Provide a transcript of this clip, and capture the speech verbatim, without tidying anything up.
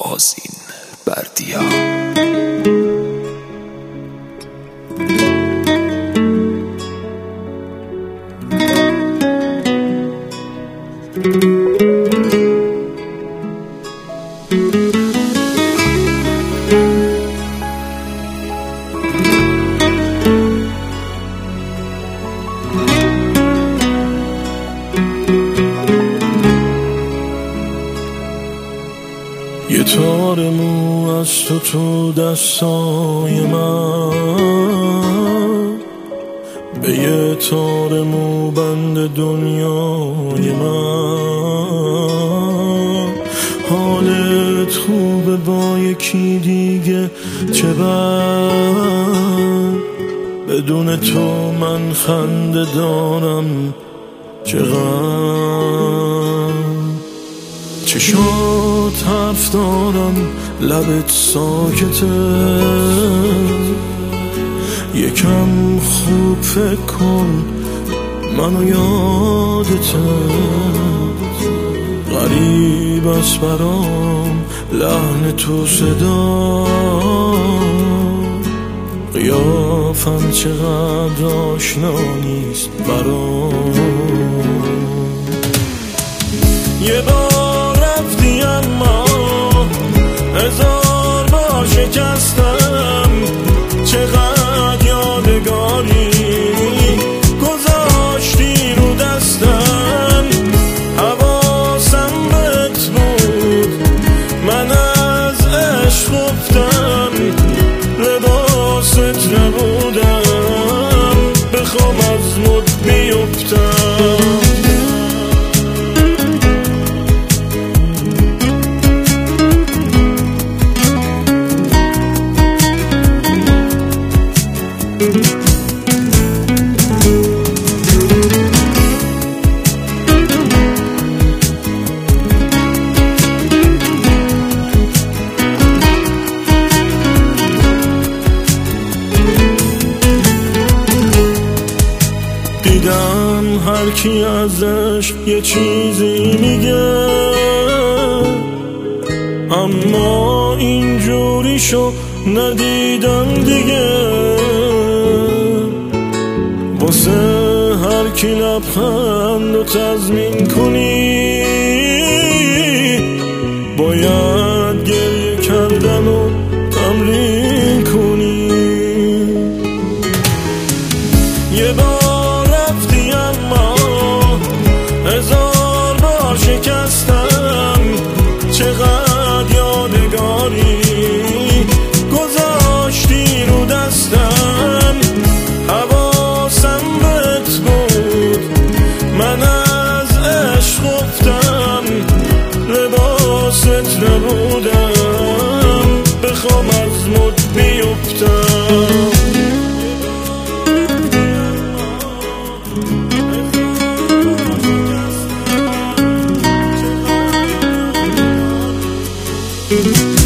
آذین بردیا. یه تار مو از تو تو دستای من، به یه تار مو بند دنیای من. حالت خوبه با یکی دیگه چه بد، بدون تو من خنده دارم چقدر. چشات حرف دارم لبت ساکته، یکم خوب فکر کن منو یادته. غریب است برام لحن تو صدا، قیافم چقدر آشنا نیست برام. یه بار رفتی اما هزار بار شکستم، چقدر یادگاری گذاشتی رو دستم. حواسم بهت بود من از عشق گفتم، لباست نبودم بخوام از مد بیفتم. دیدم هر کی ازش یه چیزی میگه، اما اینجوریشو ندیدم دیگه. واسه هر کی لبخند و تضمین کنی، باید گریه کردن و تمرین کنی. یه بار رفتی اما هزار بار شکستم، چقدر یادگاری گذاشتی رو دستم. حواسم بهت بود من از عشق گفتم، لباست نبودم بخوام از مد بیفتم.